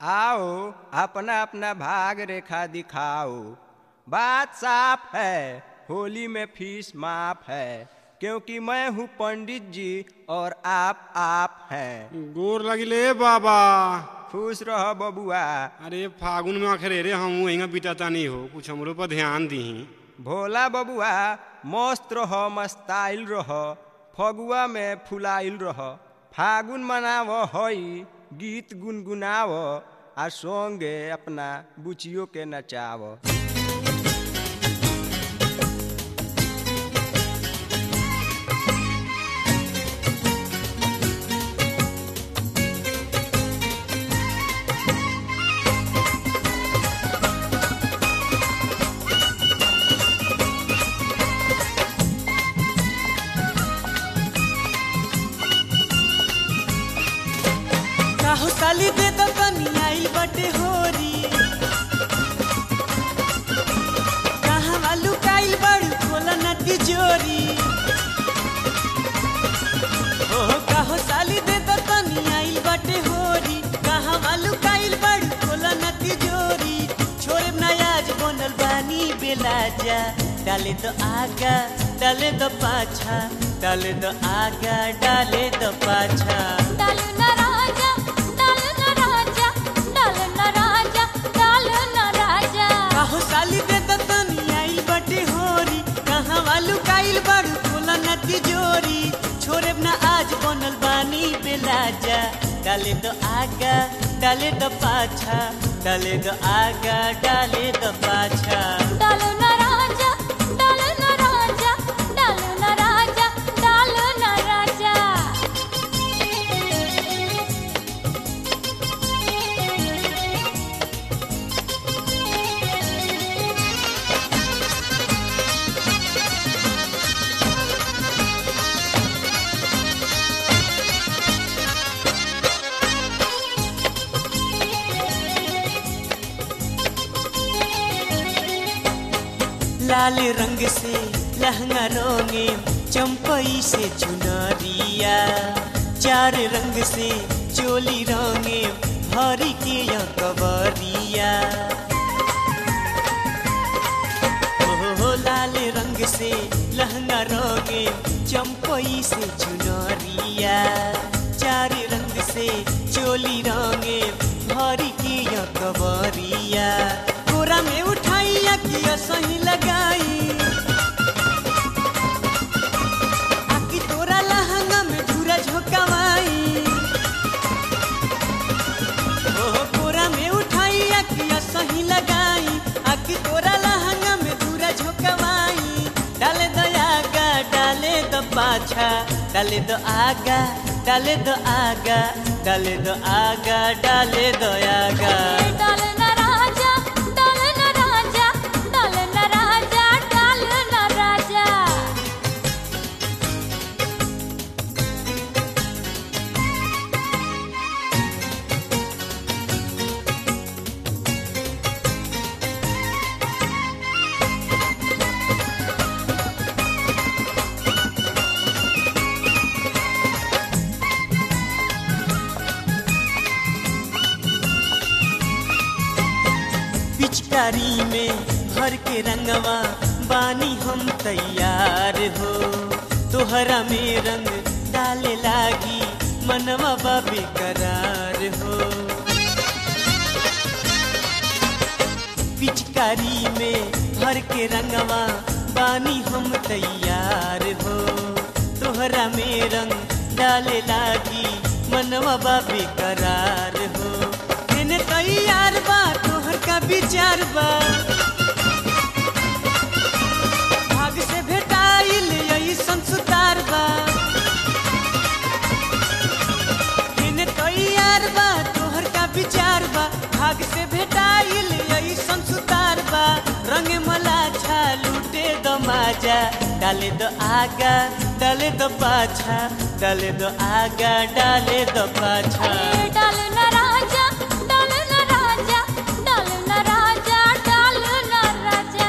आओ अपना अपना भाग रेखा दिखाओ। बात साफ है, होली में फीस माफ है, क्योंकि मैं हूँ पंडित जी और आप हैं। गोर लगिले बाबा। खुश रहो बबुआ। अरे फागुन में आखिर रे हम वहीं बिताता नहीं हो, कुछ हमरो पर ध्यान दी। भोला बबुआ मस्त रहो, मस्ताइल रहो, फगुआ में फुलाइल रहो। फागुन मनाव हई गीत गुनगुनाव आ संगे अपना बुचियों के नचाव। काहो साली दे दो कनिया आइल बटे होरी, कहाँ वालू काइल बड़ू खोला न तिजोरी। ओह काहो साली दे दो कनिया आइल बटे होरी, कहाँ वालू काइल बड़ू खोला न तिजोरी। छोरे नयाज बनल बानी बेलाजा, डाले दो आगा डाले दो पाछा, डाले दो आगा डाले दो पाछा। डालो न राजा, डालो न राजा, डालो न राजा, डालो न राजा। काहो साली दे दतनी आइल बटे होरी, कहाँ वालू काइल बड़ू खोला न तिजोरी। छोरे न आज बनल बानी बेलाजा, डाले दो आगा डाले दो पाछा, डाले दो आगा डाले दो पाछा। डालो न राजा, डालो न राजा, डालो न राजा, डालो न राजा। लाल रंग से लहंगा रोंगे, चंपई से चुनरिया। चार रंग से चोली रोंगे, भरी के या कवरिया। हो लाल रंग से लहंगा रोंगे, चंपई से चुनरिया। चार रंग से चोली रोंगे, भरी के या कवरिया। कोरा में उठाइया किया सही लगाई, आकी तोरा लहंगा में धूरा झोंकावाई। ओह कोरा में उठाइया किया सही लगाई, आकी तोरा लहंगा में धूरा झोंकावाई। डाले दो आगा डाले दो पाछा, डाले दो आगा डाले दो आगा, डाले दो आगा डाले दो आगा। डालो न राजा, डालो न राजा, डालो न राजा, डालो न राजा। पिचकारी में भर के रंगवा बानी हम तैयार हो। तोहरा में रंग डाले लागी मनवा बा बेकरार हो। पिचकारी में भर के रंगवा बानी हम तैयार हो। तोहरा में रंग डाले लागी मनवा बा बेकरार हो। मैंने तैयार बा तोहर का विचार बा, भाग से भेटाइल यही संसुतार बा। मैंने तैयार बा तोहर का विचार बा, भाग से भेटाइल यही संसुतार बा। रंग मला छा लूटे दो माजा, डाले दो आगा डाले दो पाछा, डाले दो आगा डाले दो पाछा। डालो न राजा, डालो न राजा, डालो न राजा, डालो न राजा।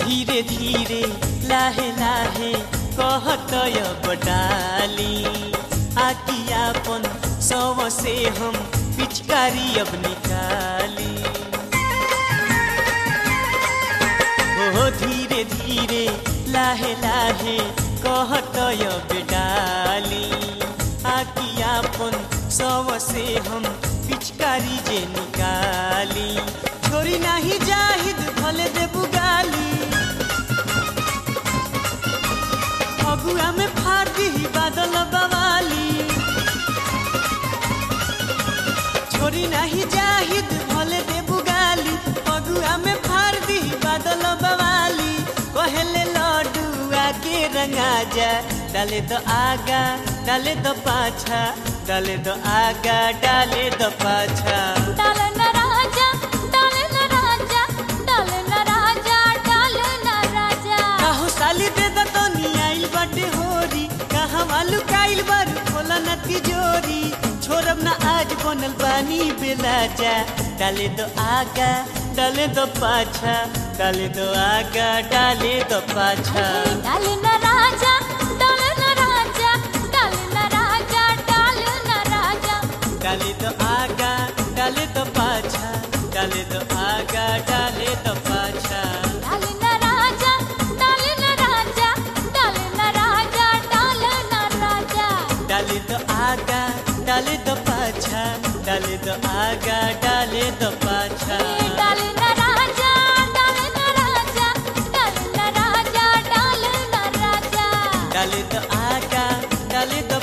धीरे धीरे लाहे लाहे कहत अब डाली आकी आपन सव से हम पिचकारी अब निकाली। ओ धीरे धीरे लाहे लाहे कहत अब डाली आकी आपन सव से हम पिचकारी जे निकाली। छोरी नाही जाहिद भले देबू गाली फगुआ में फाड़ दी बादल बवाली। छोरी नाही जाहिद भले देबू गाली फगुआ में फाड़ दी बादल बवाली। कहले लडुआ के रंगा जा डाले दो आगा डाले दो पाछा डाले दो आगा डाले दो पाछा। डाल न राजा डाल न राजा डाल न राजा डाल न राजा। काहो साली दे द तनी आइल बाटे होरी कहाँ वालू काइल बारू खोला न तिजोरी। छोरब न आज बनल बानी बेलाजा डाले दो आगा डाले दो पाछा डाले दो आगा डाले दो पाछा। डाल न राजा डाल न राजा डाल न राजा डाल न राजा। डाले दो आगा डाले दो पाछा डाले दो आगा डाले दो पाछा। डाल न राजा डाल न राजा डाल न राजा डाल न राजा। डाले दो आगा डाले दो पाछा डाले दो आगा डाले दो पाछा। डाल न राजा डाल न राजा डाल न राजा डाल न राजा। डाले दो आगा डाले दो